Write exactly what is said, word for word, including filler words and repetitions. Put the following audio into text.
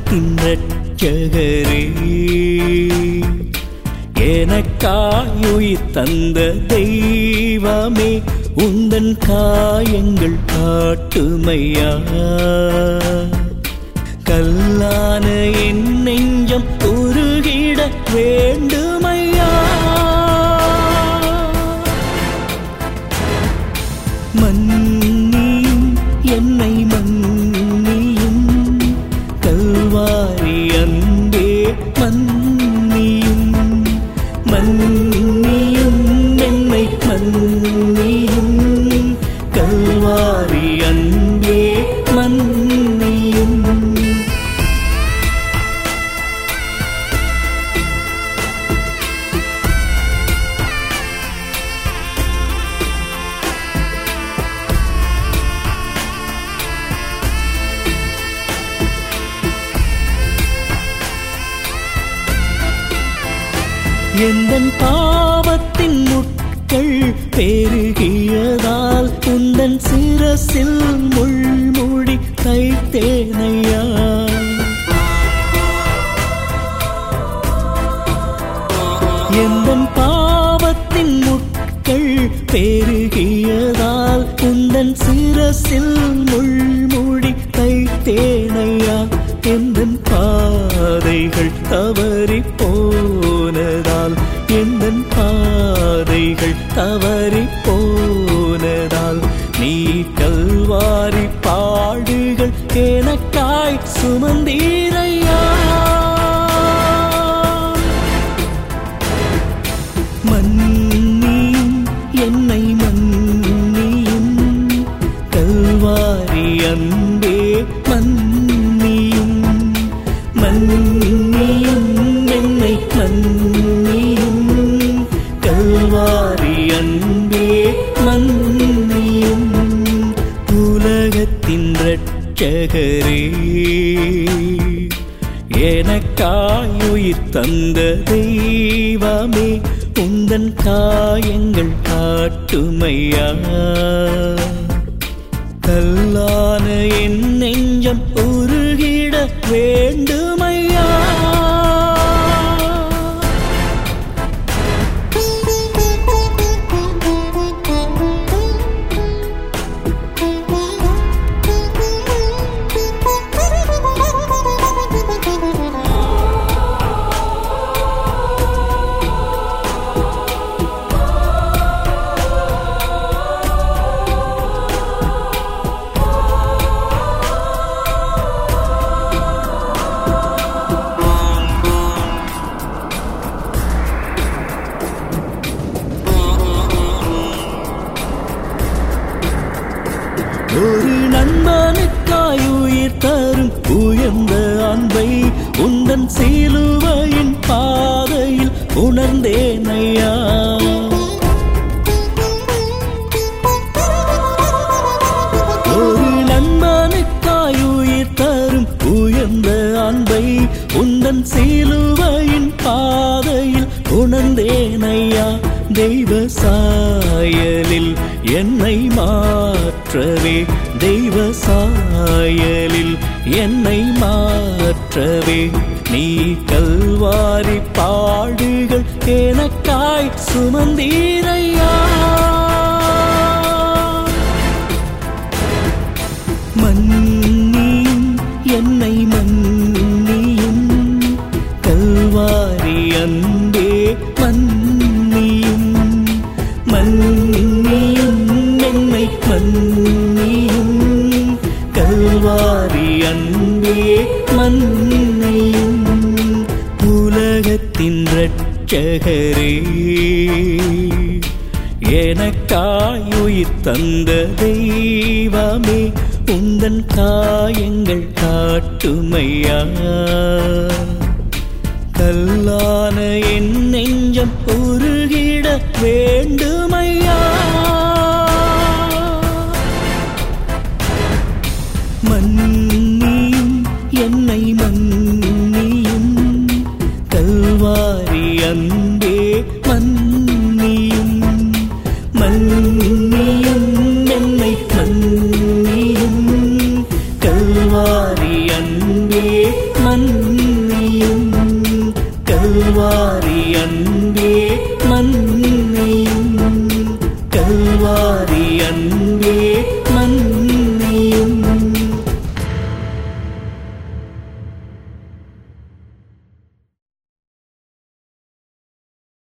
உலகத்தின் இரட்சகரே, எனக்காய் உயிர் தந்த தெய்வமே, உந்தன் காயங்கள் காட்டுமையா. கல்லான என் நெஞ்சம் உருகிட வேண்டுமையா. மன்னியும் என்னை மன்னியும், கல்வாரி அன்பே மன்னியும். மன்னியும் என்னை மன்னியும், கல்வாரி அன்பே மன்னியும். எந்தன் பாவத்தின் முட்கள் பெருகியதால் உந்தன் சிரசில் முள்முடி தைத்தேனையா. எந்தன் பாவத்தின் முட்கள் பெருகியதால் உந்தன் சிரசில் முள்முடி தைத்தேனையா. எந்தன் பாதைகள் தவறி போனதால், எந்தன் பாதைகள் தவறி போனதால், நீ கல்வாரி பாடுகள் எனக்காய் சுமந்தீரையா. மன்னியும் என்னை மன்னியும், கல்வாரி அன்பே மன்னியும். மன்னியும் என்னை மன்னியும், கல்வாரி அன்பே மன்னியும். உலகத்தின் இரட்சகரே, எனக்காய் உயிர் தந்த தெய்வமே, உந்தன் காயங்கள் காட்டுமையா. கல்லான என் நெஞ்சம் உருகிட வேண்டுமையா. ஒரு நண்பனுக்காய் உயிர் தரும் உயர்ந்த அன்பை உந்தன் சிலுவையின் பாதையில் உணர்ந்தேனையா. ஒரு நண்பனுக்காய் உயிர் தரும் உயர்ந்த அன்பை உந்தன் சிலுவையின் பாதையில் உணர்ந்தேனையா. தெய்வ சாயலில் என்னை மாற்றவே, தெய்வ சாயலில் என்னை மாற்றவே, நீ கல்வாரி பாடுகள் எனக்காய் சுமந்தீரையா. மன்னியும் என்னை மன்னியும், கல்வாரி அன்பே மன்னியும். மன்னியும் என்னை மன்னியும், கல்வாரி அன்பே மன்னியும். உலகத்தின் இரட்சகரே, எனக்காய் உயிர் தந்த தெய்வமே, உந்தன் காயங்கள் காட்டுமையா. கல்லான என் நெஞ்சம் உருகிட வேண்டுமையா. மன்னியும் என்னை மன்னியும், கல்வாரி அன்பே மன்னியும். மன்னியும் என்னை மன்னியும், கல்வாரி அன்பே மன்னியும். அன்பே மன்னியும் கல்வாரி